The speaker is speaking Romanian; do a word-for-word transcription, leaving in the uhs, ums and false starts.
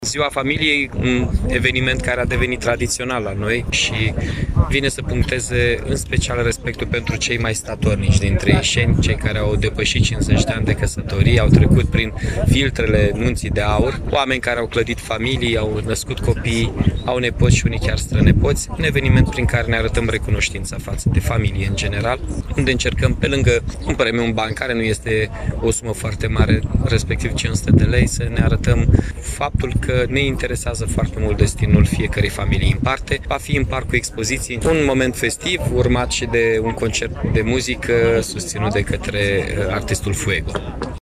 Ziua familiei, un eveniment care a devenit tradițional la noi și vine să puncteze în special respectul pentru cei mai statornici dintre ieșeni, cei care au depășit cincizeci de ani de căsătorie, au trecut prin filtrele nunții de aur, oameni care au clădit familii, au născut copii, au nepoți și unii chiar strănepoți, un eveniment prin care ne arătăm recunoștința față de familie în general, unde încercăm, pe lângă un premiu în bani, care nu este o sumă foarte mare, respectiv cinci sute de lei, să ne arătăm faptul că ne interesează foarte mult destinul fiecărei familii în parte. Va fi în parcul expoziției un moment festiv, urmat și de un concert de muzică susținut de către artistul Fuego.